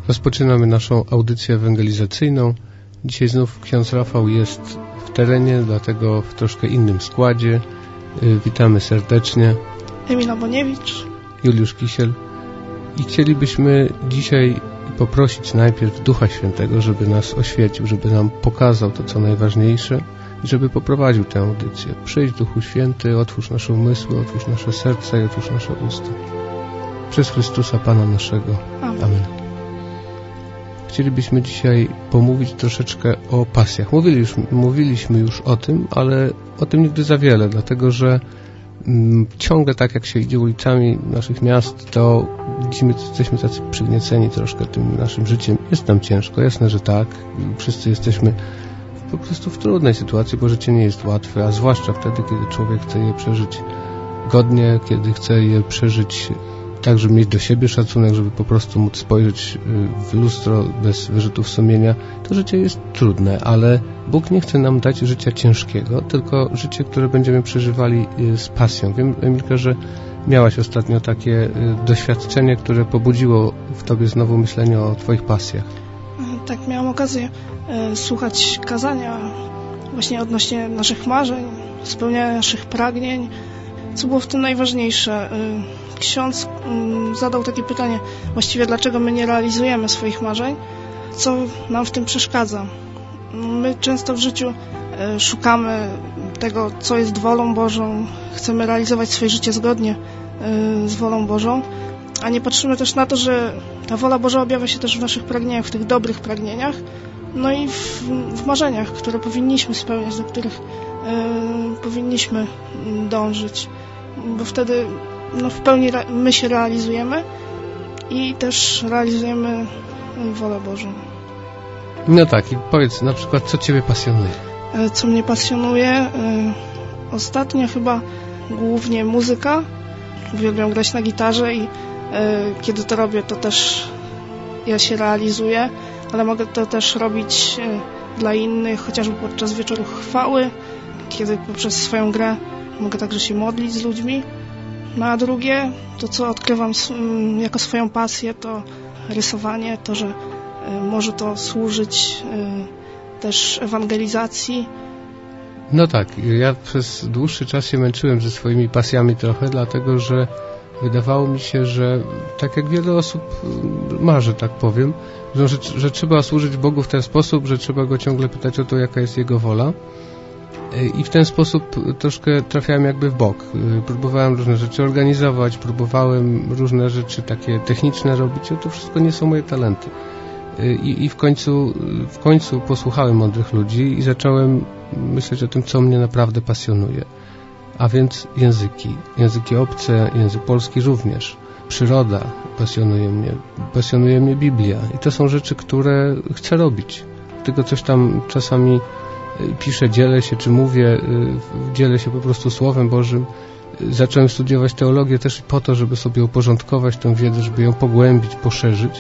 Rozpoczynamy naszą audycję ewangelizacyjną. Dzisiaj znów ksiądz Rafał jest w terenie, dlatego w troszkę innym składzie. Witamy serdecznie. Emila Boniewicz. Juliusz Kisiel. I chcielibyśmy dzisiaj poprosić najpierw Ducha Świętego, żeby nas oświecił, żeby nam pokazał to, co najważniejsze i żeby poprowadził tę audycję. Przyjdź, Duchu Święty, otwórz nasze umysły, otwórz nasze serca i otwórz nasze usta. Przez Chrystusa Pana naszego. Amen. Chcielibyśmy dzisiaj pomówić troszeczkę o pasjach. Mówiliśmy już o tym, ale o tym nigdy za wiele, dlatego że ciągle tak jak się idzie ulicami naszych miast, to widzimy, jesteśmy tacy przygnieceni troszkę tym naszym życiem. Jest nam ciężko, jasne, że tak. Wszyscy jesteśmy po prostu w trudnej sytuacji, bo życie nie jest łatwe, a zwłaszcza wtedy, kiedy człowiek chce je przeżyć godnie, kiedy chce je przeżyć tak, żeby mieć do siebie szacunek, żeby po prostu móc spojrzeć w lustro bez wyrzutów sumienia. To życie jest trudne, ale Bóg nie chce nam dać życia ciężkiego, tylko życie, które będziemy przeżywali z pasją. Wiem, Emilka, że miałaś ostatnio takie doświadczenie, które pobudziło w tobie znowu myślenie o twoich pasjach. Tak, miałam okazję słuchać kazania właśnie odnośnie naszych marzeń, spełniania naszych pragnień. Co było w tym najważniejsze? Ksiądz zadał takie pytanie, właściwie dlaczego my nie realizujemy swoich marzeń? Co nam w tym przeszkadza? My często w życiu szukamy tego, co jest wolą Bożą, chcemy realizować swoje życie zgodnie z wolą Bożą, a nie patrzymy też na to, że ta wola Boża objawia się też w naszych pragnieniach, w tych dobrych pragnieniach, no i w marzeniach, które powinniśmy spełniać, do których powinniśmy dążyć, bo wtedy w pełni my się realizujemy i też realizujemy wolę Bożą. No tak, i powiedz na przykład, co ciebie pasjonuje? Co mnie pasjonuje? Ostatnio chyba głównie muzyka. Uwielbiam grać na gitarze i kiedy to robię, to też ja się realizuję, ale mogę to też robić dla innych, chociażby podczas wieczoru chwały, kiedy poprzez swoją grę mogę także się modlić z ludźmi. No a drugie, to co odkrywam jako swoją pasję, to rysowanie, to, że może to służyć też ewangelizacji. No tak, ja przez dłuższy czas się męczyłem ze swoimi pasjami trochę, dlatego że wydawało mi się, że tak jak wiele osób marzy, tak powiem, że trzeba służyć Bogu w ten sposób, że trzeba Go ciągle pytać o to, jaka jest Jego wola. I w ten sposób troszkę trafiałem jakby w bok. Próbowałem różne rzeczy organizować, próbowałem różne rzeczy takie techniczne robić, ale to wszystko nie są moje talenty. I w końcu posłuchałem mądrych ludzi i zacząłem myśleć o tym, co mnie naprawdę pasjonuje. A więc języki obce, język polski również, przyroda pasjonuje mnie Biblia. I to są rzeczy, które chcę robić. Tylko coś tam czasami piszę, dzielę się, czy mówię, dzielę się po prostu Słowem Bożym. Zacząłem studiować teologię też po to, żeby sobie uporządkować tę wiedzę, żeby ją pogłębić, poszerzyć.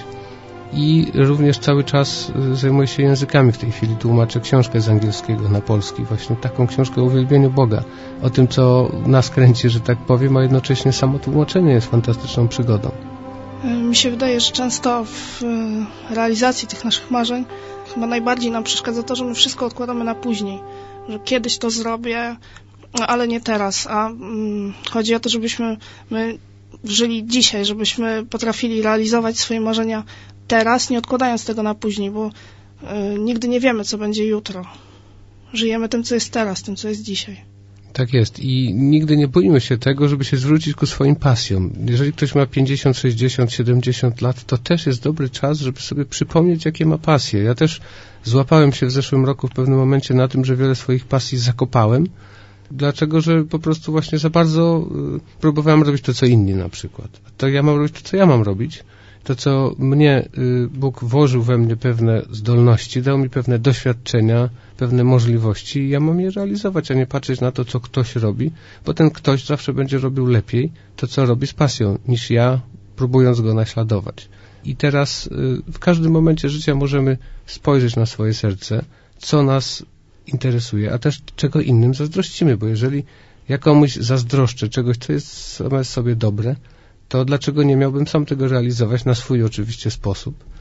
I również cały czas zajmuję się językami w tej chwili. Tłumaczę książkę z angielskiego na polski. Właśnie taką książkę o uwielbieniu Boga. O tym, co nas kręci, że tak powiem, a jednocześnie samo tłumaczenie jest fantastyczną przygodą. Mi się wydaje, że często w realizacji tych naszych marzeń chyba najbardziej nam przeszkadza to, że my wszystko odkładamy na później. Że kiedyś to zrobię, ale nie teraz. A chodzi o to, żebyśmy my żyli dzisiaj, żebyśmy potrafili realizować swoje marzenia teraz, nie odkładając tego na później, bo nigdy nie wiemy, co będzie jutro. Żyjemy tym, co jest teraz, tym, co jest dzisiaj. Tak jest i nigdy nie boimy się tego, żeby się zwrócić ku swoim pasjom. Jeżeli ktoś ma 50, 60, 70 lat, to też jest dobry czas, żeby sobie przypomnieć, jakie ma pasje. Ja też złapałem się w zeszłym roku w pewnym momencie na tym, że wiele swoich pasji zakopałem. Dlaczego? Że po prostu właśnie za bardzo próbowałem robić to, co inni na przykład. To ja mam robić to, co ja mam robić. To, co mnie Bóg włożył we mnie pewne zdolności, dał mi pewne doświadczenia, pewne możliwości i ja mam je realizować, a nie patrzeć na to, co ktoś robi, bo ten ktoś zawsze będzie robił lepiej to, co robi z pasją, niż ja, próbując go naśladować. I teraz w każdym momencie życia możemy spojrzeć na swoje serce, co nas interesuje, a też czego innym zazdrościmy, bo jeżeli ja komuś zazdroszczę czegoś, co jest same sobie dobre, to dlaczego nie miałbym sam tego realizować na swój oczywiście sposób?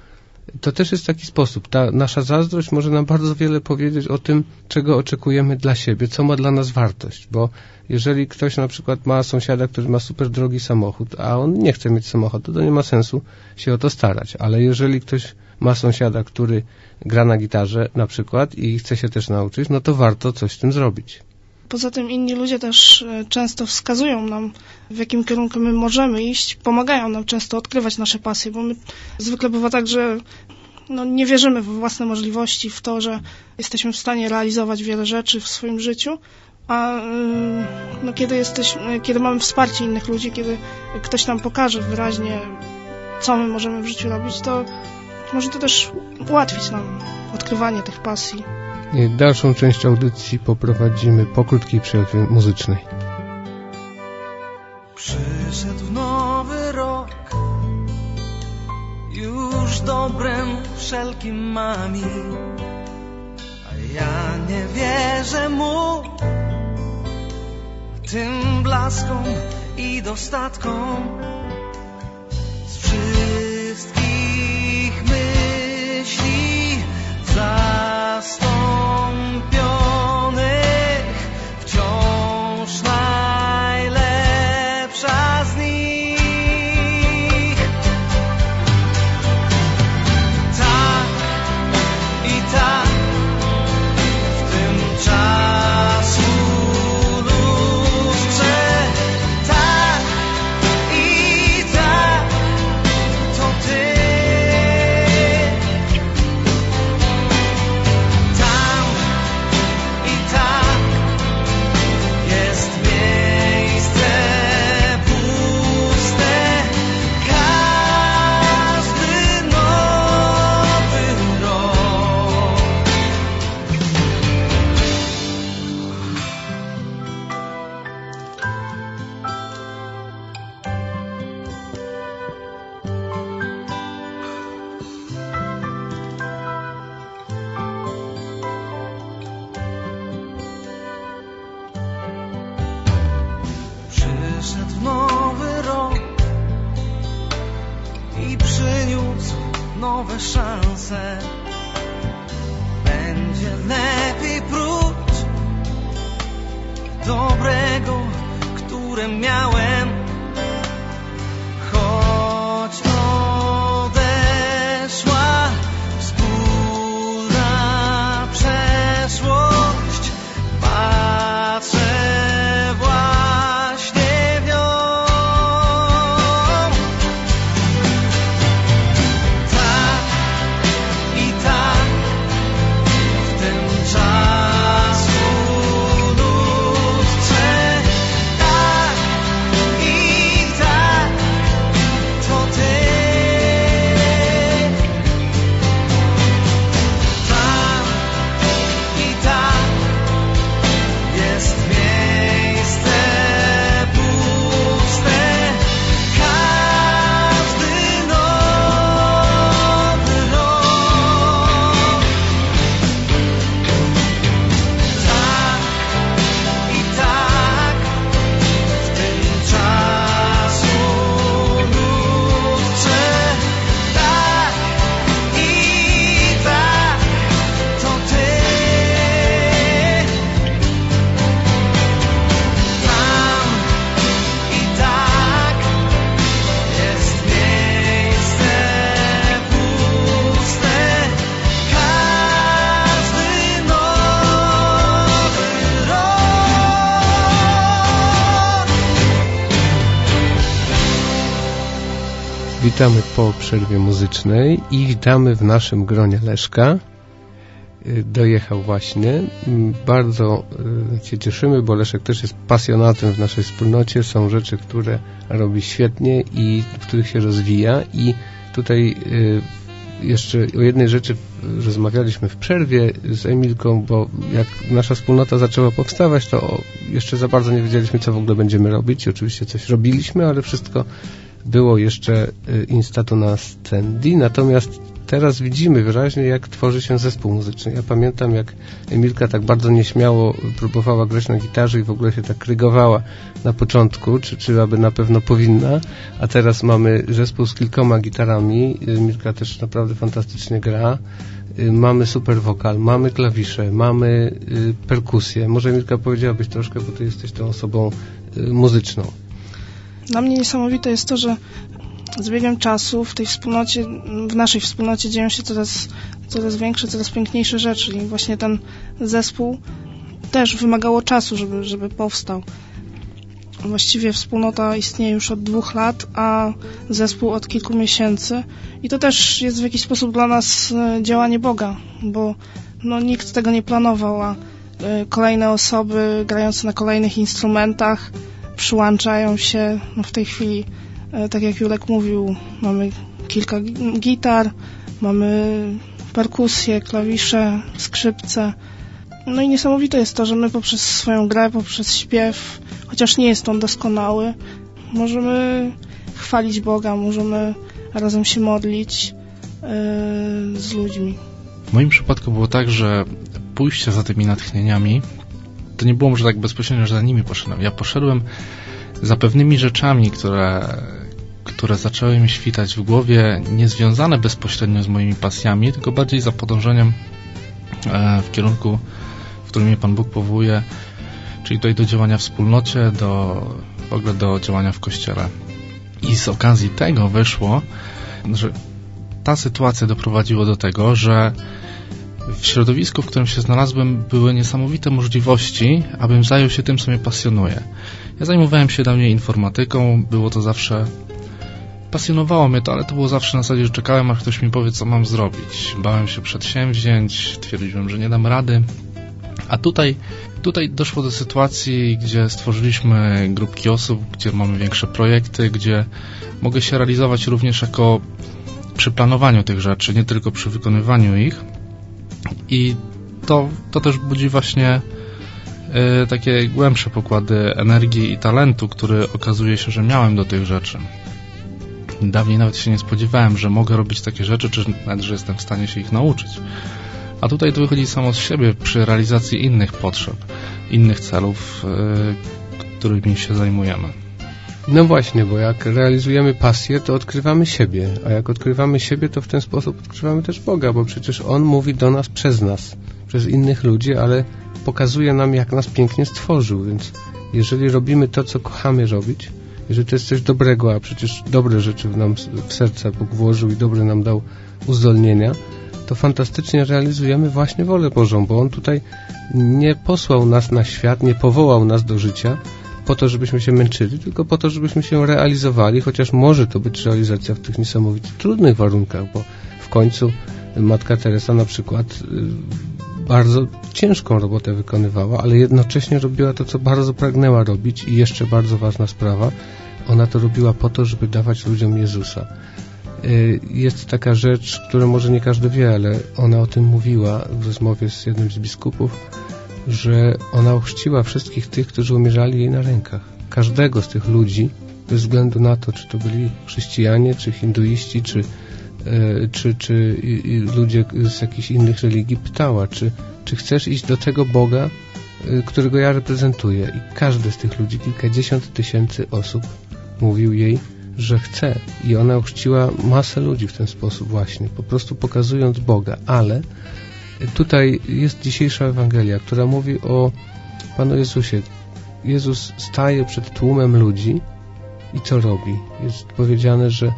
to też jest taki sposób. Ta nasza zazdrość może nam bardzo wiele powiedzieć o tym, czego oczekujemy dla siebie, co ma dla nas wartość, bo jeżeli ktoś na przykład ma sąsiada, który ma super drogi samochód, a on nie chce mieć samochodu, to nie ma sensu się o to starać, ale jeżeli ktoś ma sąsiada, który gra na gitarze na przykład i chce się też nauczyć, no to warto coś z tym zrobić. Poza tym inni ludzie też często wskazują nam, w jakim kierunku my możemy iść, pomagają nam często odkrywać nasze pasje, bo my zwykle bywa tak, że nie wierzymy w własne możliwości, w to, że jesteśmy w stanie realizować wiele rzeczy w swoim życiu, a kiedy mamy wsparcie innych ludzi, kiedy ktoś nam pokaże wyraźnie, co my możemy w życiu robić, to może to też ułatwić nam odkrywanie tych pasji. Dalszą część audycji poprowadzimy po krótkiej przerwie muzycznej. Przyszedł nowy rok, już dobrem wszelkim mami, a ja nie wierzę mu, tym blaskom i dostatkom z wszystkich myśli zastąpionych, wciąż najlepsza z nich. Tak i tak w tym czasu lustrze, tak i tak to ty. Przyszedł nowy rok i przyniósł nowe szanse. Będzie lepiej próć dobrego, które miałem, choć odeszła wspólna przeszłość. Patrzę właśnie w nią. Tak i tak w tym czasu lustrze, tak i tak to ty. Tam i tak jest miejsce puste, każdy nowy rok. Tak i tak w tym czasu lustrze, tak i tak to ty. Tam i tak jest miejsce puste, każdy nowy rok. Witamy po przerwie muzycznej i witamy w naszym gronie Leszka. Dojechał właśnie. Bardzo się cieszymy, bo Leszek też jest pasjonatem w naszej wspólnocie. Są rzeczy, które robi świetnie i w których się rozwija. I tutaj jeszcze o jednej rzeczy rozmawialiśmy w przerwie z Emilką, bo jak nasza wspólnota zaczęła powstawać, to jeszcze za bardzo nie wiedzieliśmy, co w ogóle będziemy robić. Oczywiście coś robiliśmy, ale wszystko było jeszcze instatu nascendi, natomiast teraz widzimy wyraźnie, jak tworzy się zespół muzyczny. Ja pamiętam, jak Emilka tak bardzo nieśmiało próbowała grać na gitarze i w ogóle się tak rygowała na początku, czy aby na pewno powinna, a teraz mamy zespół z kilkoma gitarami. Emilka też naprawdę fantastycznie gra. Mamy super wokal, mamy klawisze, mamy perkusję. Może Emilka powiedziałabyś troszkę, bo ty jesteś tą osobą muzyczną. Dla mnie niesamowite jest to, że z biegiem czasu w tej wspólnocie, w naszej wspólnocie dzieją się coraz większe, coraz piękniejsze rzeczy i właśnie ten zespół też wymagało czasu, żeby powstał. Właściwie wspólnota istnieje już od 2 lat, a zespół od kilku miesięcy i to też jest w jakiś sposób dla nas działanie Boga, bo nikt tego nie planował, a kolejne osoby grające na kolejnych instrumentach przyłączają się. W tej chwili, tak jak Julek mówił, mamy kilka gitar, mamy perkusję, klawisze, skrzypce. I niesamowite jest to, że my poprzez swoją grę, poprzez śpiew, chociaż nie jest on doskonały, możemy chwalić Boga, możemy razem się modlić z ludźmi. W moim przypadku było tak, że pójście za tymi natchnieniami to nie było może tak bezpośrednio, że za nimi poszedłem. Ja poszedłem za pewnymi rzeczami, które zaczęły mi świtać w głowie, nie związane bezpośrednio z moimi pasjami, tylko bardziej za podążeniem w kierunku, w którym mnie Pan Bóg powołuje, czyli tutaj do działania w wspólnocie, w ogóle do działania w Kościele. I z okazji tego wyszło, że ta sytuacja doprowadziła do tego, że w środowisku, w którym się znalazłem, były niesamowite możliwości, abym zajął się tym, co mnie pasjonuje. Ja zajmowałem się dawniej informatyką, było to zawsze... Pasjonowało mnie to, ale to było zawsze na zasadzie, że czekałem, aż ktoś mi powie, co mam zrobić. Bałem się przedsięwzięć, twierdziłem, że nie dam rady. A tutaj doszło do sytuacji, gdzie stworzyliśmy grupki osób, gdzie mamy większe projekty, gdzie mogę się realizować również jako przy planowaniu tych rzeczy, nie tylko przy wykonywaniu ich. I to też budzi właśnie takie głębsze pokłady energii i talentu, który okazuje się, że miałem do tych rzeczy. Dawniej nawet się nie spodziewałem, że mogę robić takie rzeczy, czy nawet, że jestem w stanie się ich nauczyć. A tutaj to wychodzi samo z siebie przy realizacji innych potrzeb, innych celów, którymi się zajmujemy. No właśnie, bo jak realizujemy pasję, to odkrywamy siebie, a jak odkrywamy siebie, to w ten sposób odkrywamy też Boga, bo przecież On mówi do nas, przez innych ludzi, ale pokazuje nam, jak nas pięknie stworzył, więc jeżeli robimy to, co kochamy robić, jeżeli to jest coś dobrego, a przecież dobre rzeczy nam w serca Bóg włożył i dobre nam dał uzdolnienia, to fantastycznie realizujemy właśnie wolę Bożą, bo On tutaj nie posłał nas na świat, nie powołał nas do życia po to, żebyśmy się męczyli, tylko po to, żebyśmy się realizowali, chociaż może to być realizacja w tych niesamowicie trudnych warunkach, bo w końcu Matka Teresa na przykład bardzo ciężką robotę wykonywała, ale jednocześnie robiła to, co bardzo pragnęła robić i jeszcze bardzo ważna sprawa, ona to robiła po to, żeby dawać ludziom Jezusa. Jest taka rzecz, którą może nie każdy wie, ale ona o tym mówiła w rozmowie z jednym z biskupów, że ona ochrzciła wszystkich tych, którzy umierali jej na rękach. Każdego z tych ludzi, bez względu na to, czy to byli chrześcijanie, czy hinduiści, czy ludzie z jakichś innych religii, pytała, czy chcesz iść do tego Boga, którego ja reprezentuję. I każdy z tych ludzi, kilkadziesiąt tysięcy osób, mówił jej, że chce. I ona ochrzciła masę ludzi w ten sposób właśnie, po prostu pokazując Boga. Ale tutaj jest dzisiejsza Ewangelia, która mówi o Panu Jezusie. Jezus staje przed tłumem ludzi i co robi? Jest powiedziane, że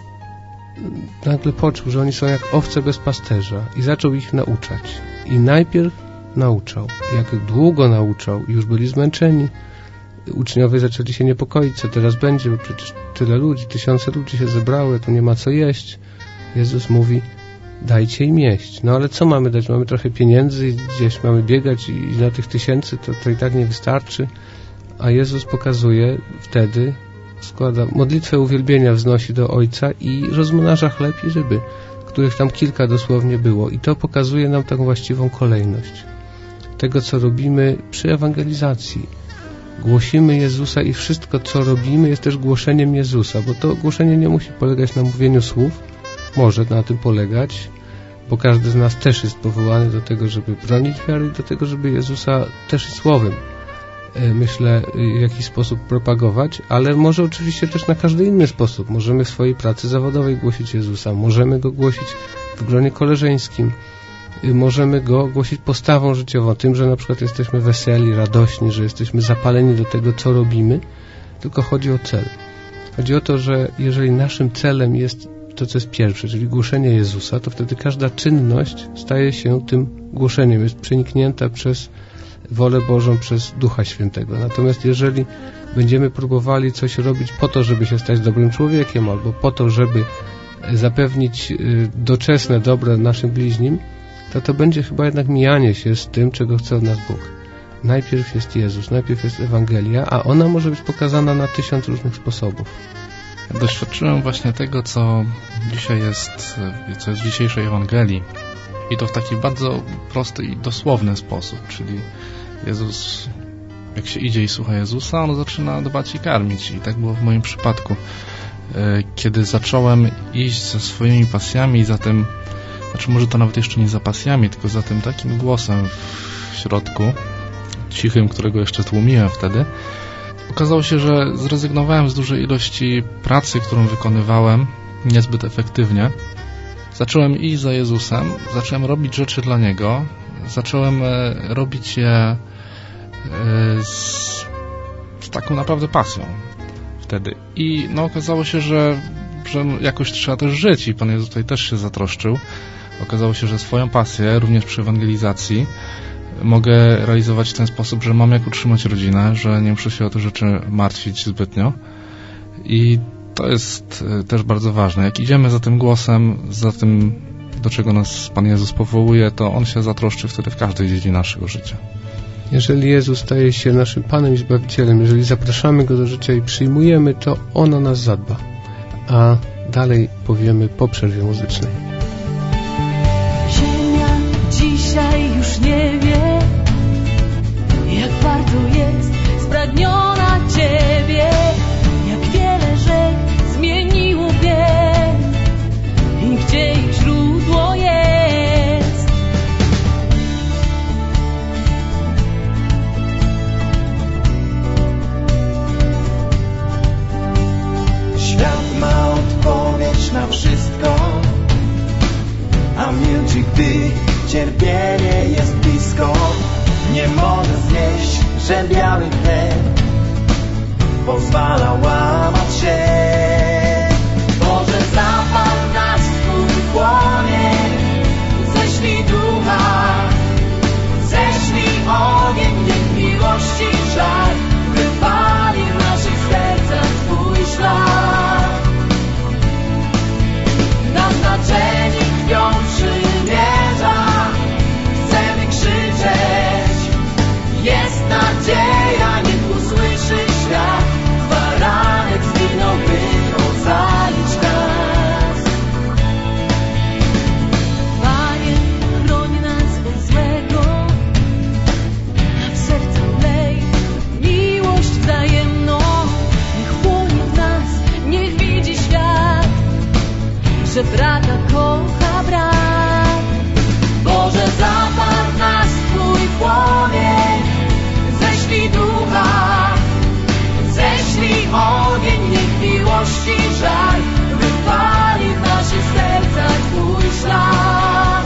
nagle poczuł, że oni są jak owce bez pasterza i zaczął ich nauczać. I najpierw nauczał. Jak długo nauczał i już byli zmęczeni, uczniowie zaczęli się niepokoić, co teraz będzie, bo przecież tyle ludzi, tysiące ludzi się zebrały, to nie ma co jeść. Jezus mówi, dajcie im jeść. No ale co mamy dać? Mamy trochę pieniędzy i gdzieś mamy biegać i na tych tysięcy to i tak nie wystarczy. A Jezus pokazuje wtedy, składa modlitwę uwielbienia, wznosi do Ojca i rozmnaża chleb i ryby, których tam kilka dosłownie było. I to pokazuje nam taką właściwą kolejność tego, co robimy przy ewangelizacji. głosimy Jezusa i wszystko, co robimy, jest też głoszeniem Jezusa, bo to głoszenie nie musi polegać na mówieniu słów, może na tym polegać, bo każdy z nas też jest powołany do tego, żeby bronić wiary i do tego, żeby Jezusa też słowem, myślę, w jakiś sposób propagować, ale może oczywiście też na każdy inny sposób. Możemy w swojej pracy zawodowej głosić Jezusa, możemy Go głosić w gronie koleżeńskim, możemy Go głosić postawą życiową, tym, że na przykład jesteśmy weseli, radośni, że jesteśmy zapaleni do tego, co robimy, tylko chodzi o cel. Chodzi o to, że jeżeli naszym celem jest to, co jest pierwsze, czyli głoszenie Jezusa, to wtedy każda czynność staje się tym głoszeniem, jest przeniknięta przez wolę Bożą, przez Ducha Świętego. Natomiast jeżeli będziemy próbowali coś robić po to, żeby się stać dobrym człowiekiem, albo po to, żeby zapewnić doczesne dobro naszym bliźnim, to będzie chyba jednak mijanie się z tym, czego chce od nas Bóg. Najpierw jest Jezus, najpierw jest Ewangelia, a ona może być pokazana na 1000 różnych sposobów. Doświadczyłem właśnie tego, co dzisiaj jest, co jest w dzisiejszej Ewangelii, i to w taki bardzo prosty i dosłowny sposób, czyli Jezus, jak się idzie i słucha Jezusa, On zaczyna dbać i karmić. I tak było w moim przypadku. Kiedy zacząłem iść ze swoimi pasjami, za tym, znaczy może to nawet jeszcze nie za pasjami, tylko za tym takim głosem w środku, cichym, którego jeszcze tłumiłem wtedy, okazało się, że zrezygnowałem z dużej ilości pracy, którą wykonywałem niezbyt efektywnie. Zacząłem iść za Jezusem, zacząłem robić rzeczy dla Niego, zacząłem robić je z taką naprawdę pasją wtedy. I okazało się, że jakoś trzeba też żyć i Pan Jezus tutaj też się zatroszczył. Okazało się, że swoją pasję, również przy ewangelizacji, mogę realizować w ten sposób, że mam jak utrzymać rodzinę, że nie muszę się o te rzeczy martwić zbytnio. I to jest też bardzo ważne. Jak idziemy za tym głosem, za tym, do czego nas Pan Jezus powołuje, to On się zatroszczy wtedy w każdej dziedzinie naszego życia. Jeżeli Jezus staje się naszym Panem i Zbawicielem, jeżeli zapraszamy Go do życia i przyjmujemy, to On o nas zadba. A dalej powiemy po przerwie muzycznej. Ziemia dzisiaj już nie wie, jak bardzo jest spragniona Ciebie, jak wiele rzek zmieniło bieg i gdzie ich źródło jest. Świat ma odpowiedź na wszystko, a milczy, gdy cierpienie jest blisko. Nie mogę znieść, że biały chleb pozwala łamać się. Boże, zapal nas Twój płomień, ześlij ducha, ześlij ogień, niech miłości żar wypali w naszych sercach Twój ślad. Naznaczeni krwią przymierza, chcemy krzyczeć, jest nadzieja, niech usłyszy świat. Baranek zginął, by ocalić nas. Panie, chroń nas od złego, a w sercu wlej miłość wzajemną. Niech płonie w nas, niech widzi świat, że brata kocha brat. Boże, zapal w nas Twój płomień, ześlij ducha, ześlij ogień, niech miłości żar wypali w naszych sercach Twój ślad.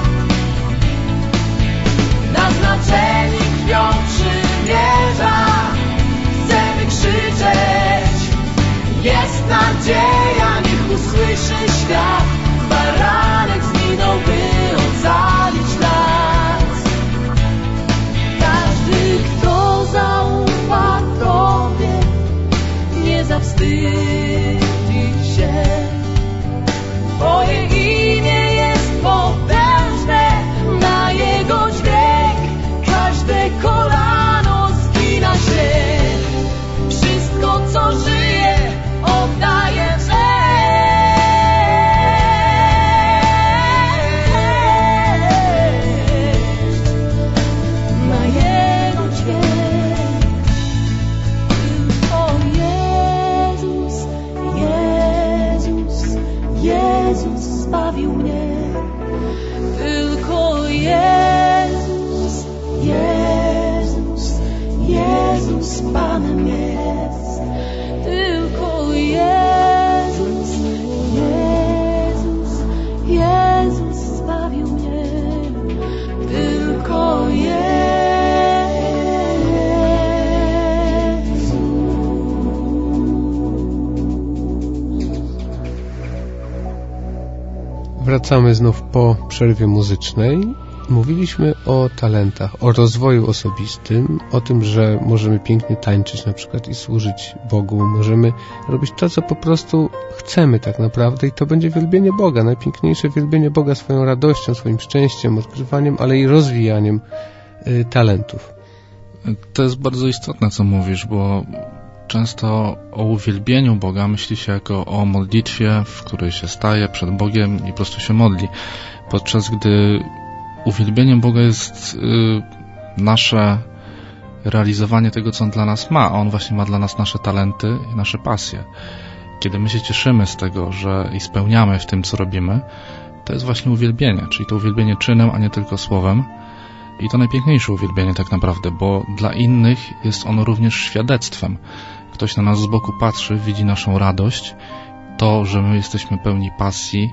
Naznaczeni krwią przymierza, chcemy krzyczeć, jest nadzieja, niech usłyszy świat. Baranek zginął, by ocalić nas. Każdy, kto zaufa Tobie, nie zawstydzi się. zbawił mnie. Tylko Jezus, Jezus, Jezus Panem jest. Tylko Jezus, Jezus, Jezus zbawił mnie. Tylko Jezus. Wracamy znów po przerwie muzycznej. Mówiliśmy o talentach, o rozwoju osobistym, o tym, że możemy pięknie tańczyć na przykład i służyć Bogu. Możemy robić to, co po prostu chcemy tak naprawdę i to będzie wielbienie Boga. Najpiękniejsze wielbienie Boga swoją radością, swoim szczęściem, odkrywaniem, ale i rozwijaniem talentów. To jest bardzo istotne, co mówisz, bo często o uwielbieniu Boga myśli się jako o modlitwie, w której się staje przed Bogiem i po prostu się modli. Podczas gdy uwielbieniem Boga jest nasze realizowanie tego, co On dla nas ma. On właśnie ma dla nas nasze talenty i nasze pasje. Kiedy my się cieszymy z tego, że i spełniamy w tym, co robimy, to jest właśnie uwielbienie, czyli to uwielbienie czynem, a nie tylko słowem. I to najpiękniejsze uwielbienie tak naprawdę, bo dla innych jest ono również świadectwem. Ktoś na nas z boku patrzy, widzi naszą radość, to, że my jesteśmy pełni pasji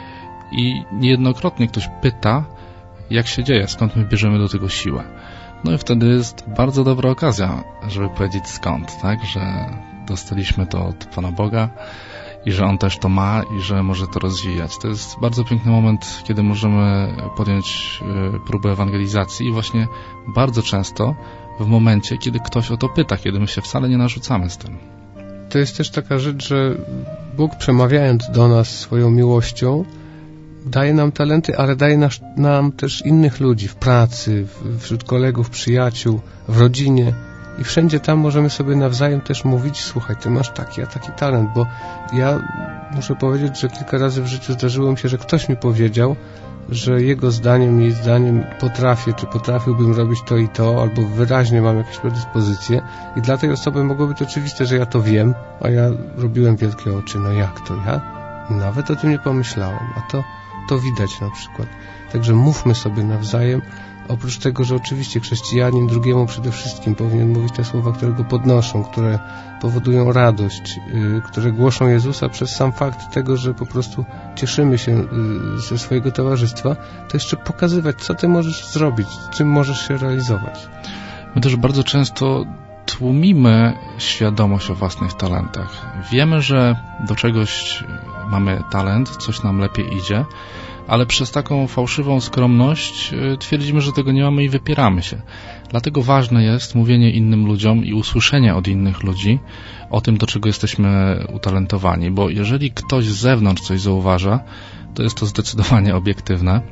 i niejednokrotnie ktoś pyta, jak się dzieje, skąd my bierzemy do tego siłę. No i wtedy jest bardzo dobra okazja, żeby powiedzieć skąd, tak, że dostaliśmy to od Pana Boga i że On też to ma i że może to rozwijać. To jest bardzo piękny moment, kiedy możemy podjąć próbę ewangelizacji i właśnie bardzo często w momencie, kiedy ktoś o to pyta, kiedy my się wcale nie narzucamy z tym. To jest też taka rzecz, że Bóg, przemawiając do nas swoją miłością, daje nam talenty, ale daje nam też innych ludzi w pracy, wśród kolegów, przyjaciół, w rodzinie. I wszędzie tam możemy sobie nawzajem też mówić, słuchaj, ty masz taki, a taki talent, bo ja muszę powiedzieć, że kilka razy w życiu zdarzyło mi się, że ktoś mi powiedział, że jego zdaniem, jej zdaniem potrafię, czy potrafiłbym robić to i to, albo wyraźnie mam jakieś predyspozycje i dla tej osoby mogło być oczywiste, że ja to wiem, a ja robiłem wielkie oczy, no jak to ja? Nawet o tym nie pomyślałem, a to widać na przykład. Także mówmy sobie nawzajem, oprócz tego, że oczywiście chrześcijanin drugiemu przede wszystkim powinien mówić te słowa, które go podnoszą, które powodują radość, które głoszą Jezusa przez sam fakt tego, że po prostu cieszymy się ze swojego towarzystwa, to jeszcze pokazywać, co ty możesz zrobić, czym możesz się realizować. My też bardzo często tłumimy świadomość o własnych talentach. Wiemy, że do czegoś mamy talent, coś nam lepiej idzie, ale przez taką fałszywą skromność twierdzimy, że tego nie mamy i wypieramy się. Dlatego ważne jest mówienie innym ludziom i usłyszenie od innych ludzi o tym, do czego jesteśmy utalentowani, bo jeżeli ktoś z zewnątrz coś zauważa, to jest to zdecydowanie obiektywne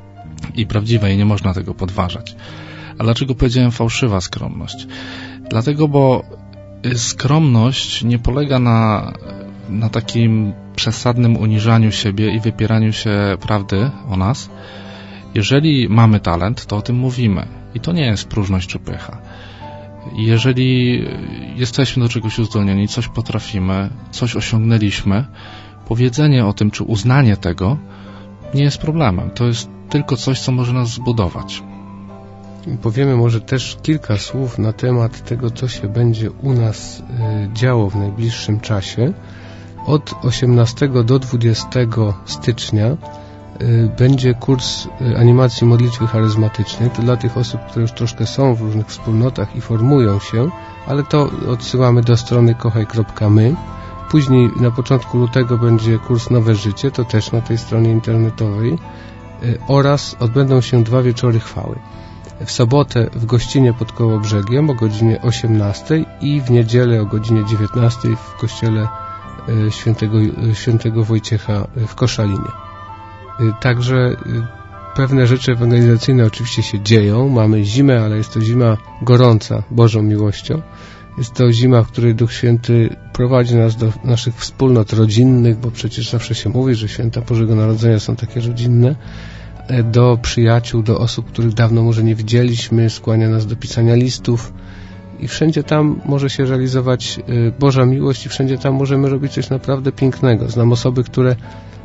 i prawdziwe i nie można tego podważać. A dlaczego powiedziałem fałszywa skromność? Dlatego, bo skromność nie polega na takim przesadnym uniżaniu siebie i wypieraniu się prawdy o nas. Jeżeli mamy talent, to o tym mówimy. I to nie jest próżność czy pycha. Jeżeli jesteśmy do czegoś uzdolnieni, coś potrafimy, coś osiągnęliśmy, powiedzenie o tym, czy uznanie tego nie jest problemem. To jest tylko coś, co może nas zbudować. Powiemy może też kilka słów na temat tego, co się będzie u nas działo w najbliższym czasie. Od 18 do 20 stycznia będzie kurs animacji modlitwy charyzmatycznej. To dla tych osób, które już troszkę są w różnych wspólnotach i formują się, ale to odsyłamy do strony kochaj.my. Później na początku lutego będzie kurs Nowe Życie, to też na tej stronie internetowej. Oraz odbędą się 2 wieczory chwały. W sobotę w gościnie pod Kołobrzegiem o godzinie 18 i w niedzielę o godzinie 19 w kościele świętego Wojciecha w Koszalinie. Także pewne rzeczy ewangelizacyjne oczywiście się dzieją. Mamy zimę, ale jest to zima gorąca Bożą miłością. Jest to zima, w której Duch Święty prowadzi nas do naszych wspólnot rodzinnych, bo przecież zawsze się mówi, że święta Bożego Narodzenia są takie rodzinne, do przyjaciół, do osób, których dawno może nie widzieliśmy, skłania nas do pisania listów i wszędzie tam może się realizować Boża miłość i wszędzie tam możemy robić coś naprawdę pięknego. Znam osoby, które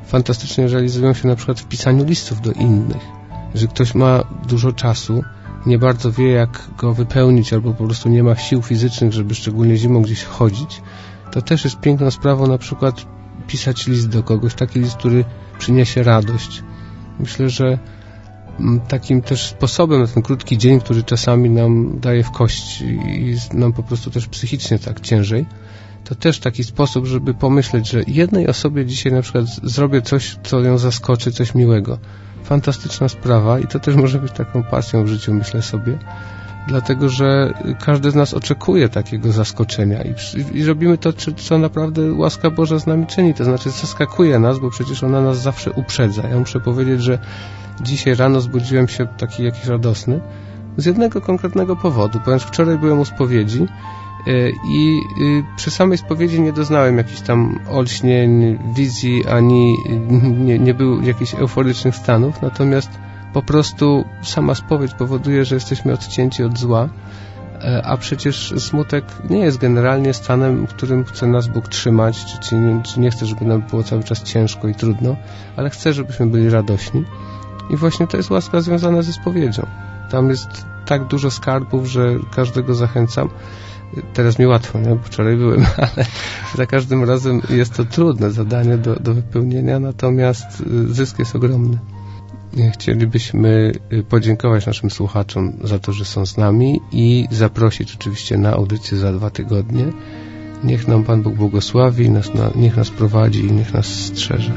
fantastycznie realizują się na przykład w pisaniu listów do innych. Że ktoś ma dużo czasu, nie bardzo wie, jak go wypełnić, albo po prostu nie ma sił fizycznych, żeby szczególnie zimą gdzieś chodzić, to też jest piękną sprawą na przykład pisać list do kogoś, taki list, który przyniesie radość. Myślę, że takim też sposobem na ten krótki dzień, który czasami nam daje w kość i nam po prostu też psychicznie tak ciężej, to też taki sposób, żeby pomyśleć, że jednej osobie dzisiaj na przykład zrobię coś, co ją zaskoczy, coś miłego. Fantastyczna sprawa i to też może być taką pasją w życiu, myślę sobie, dlatego, że każdy z nas oczekuje takiego zaskoczenia i robimy to, co naprawdę łaska Boża z nami czyni, to znaczy zaskakuje nas, bo przecież ona nas zawsze uprzedza. Ja muszę powiedzieć, że dzisiaj rano zbudziłem się taki jakiś radosny z jednego konkretnego powodu, ponieważ wczoraj byłem u spowiedzi i przy samej spowiedzi nie doznałem jakichś tam olśnień, wizji, ani nie było jakichś euforycznych stanów, natomiast po prostu sama spowiedź powoduje, że jesteśmy odcięci od zła, a przecież smutek nie jest generalnie stanem, w którym chce nas Bóg trzymać, czy nie chce, żeby nam było cały czas ciężko i trudno, ale chce, żebyśmy byli radośni. I właśnie to jest łaska związana ze spowiedzią. Tam jest tak dużo skarbów, że każdego zachęcam. Teraz mi łatwo, nie? Bo wczoraj byłem, ale za każdym razem jest to trudne zadanie do wypełnienia, natomiast zysk jest ogromny. Chcielibyśmy podziękować naszym słuchaczom za to, że są z nami i zaprosić oczywiście na audycję za 2 tygodnie. Niech nam Pan Bóg błogosławi, niech nas prowadzi i niech nas strzeże.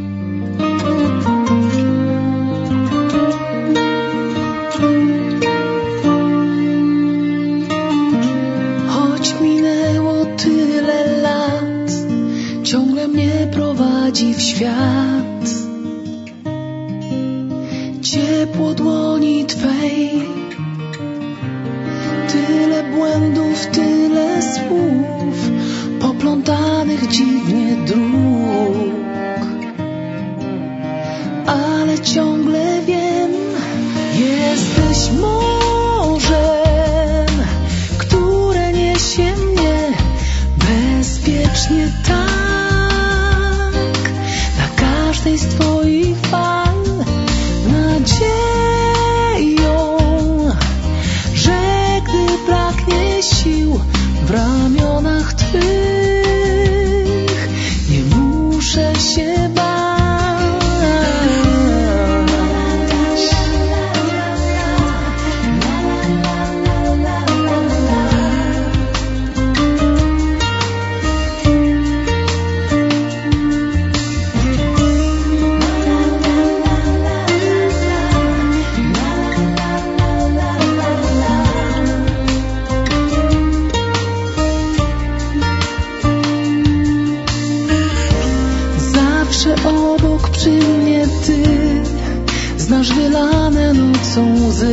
Choć minęło tyle lat, ciągle mnie prowadzi w świat. Ciepło dłoni Twej, tyle błędów, tyle słów, poplątanych dziwnie dróg. Ale ciągle wiem, jesteś morzem, które niesie mnie bezpiecznie tak, na każdej z Twoich fal. Nadzieją, że gdy braknie sił w ramionach Twych, nie muszę się bać. Obok przy mnie Ty znasz wylane nocą łzy,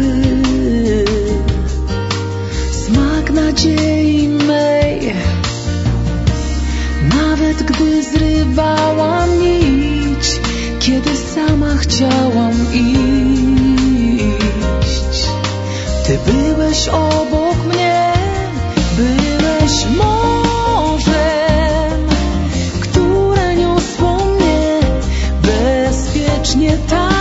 smak nadziei mej, nawet gdy zrywałam nić, kiedy sama chciałam iść. Ty byłeś obok mnie, byłeś morzem, nie tak.